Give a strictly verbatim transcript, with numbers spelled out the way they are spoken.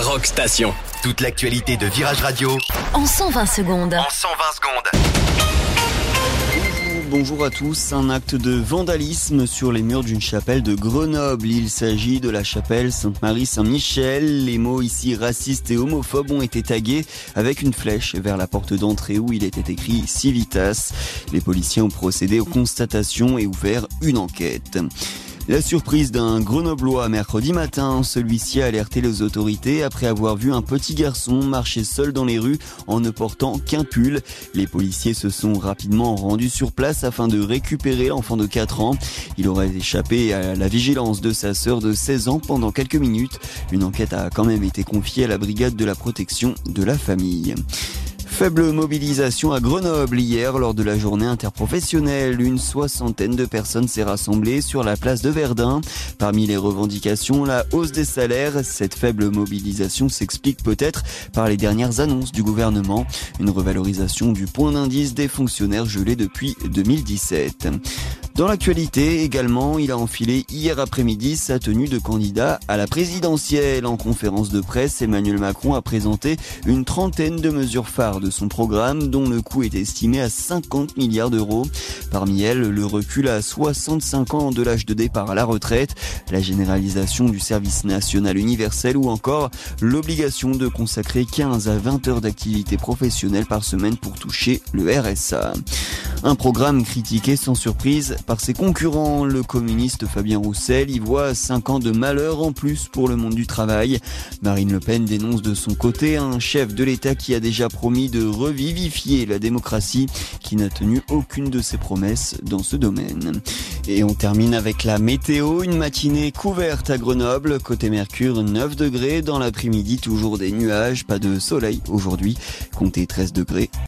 Rock Station. Toute l'actualité de Virage Radio en cent vingt secondes. En cent vingt secondes. Bonjour à tous. Un acte de vandalisme sur les murs d'une chapelle de Grenoble. Il s'agit de la chapelle Sainte-Marie-Saint-Michel. Les mots ici racistes et homophobes ont été tagués avec une flèche vers la porte d'entrée où il était écrit Civitas. Les policiers ont procédé aux constatations et ouvert une enquête. La surprise d'un Grenoblois mercredi matin, celui-ci a alerté les autorités après avoir vu un petit garçon marcher seul dans les rues en ne portant qu'un pull. Les policiers se sont rapidement rendus sur place afin de récupérer l'enfant de quatre ans. Il aurait échappé à la vigilance de sa sœur de seize ans pendant quelques minutes. Une enquête a quand même été confiée à la brigade de la protection de la famille. Faible mobilisation à Grenoble hier lors de la journée interprofessionnelle. Une soixantaine de personnes s'est rassemblée sur la place de Verdun. Parmi les revendications, la hausse des salaires. Cette faible mobilisation s'explique peut-être par les dernières annonces du gouvernement. Une revalorisation du point d'indice des fonctionnaires gelé depuis deux mille dix-sept. Dans l'actualité également, il a enfilé hier après-midi sa tenue de candidat à la présidentielle. En conférence de presse, Emmanuel Macron a présenté une trentaine de mesures phares de son programme dont le coût est estimé à cinquante milliards d'euros. Parmi elles, le recul à soixante-cinq ans de l'âge de départ à la retraite, la généralisation du service national universel ou encore l'obligation de consacrer quinze à vingt heures d'activité professionnelle par semaine pour toucher le R S A. Un programme critiqué sans surprise par ses concurrents. Le communiste Fabien Roussel y voit cinq ans de malheur en plus pour le monde du travail. Marine Le Pen dénonce de son côté un chef de l'État qui a déjà promis de revivifier la démocratie, qui n'a tenu aucune de ses promesses dans ce domaine. Et on termine avec la météo. Une matinée couverte à Grenoble. Côté Mercure, neuf degrés. Dans l'après-midi, toujours des nuages. Pas de soleil aujourd'hui. Comptez treize degrés.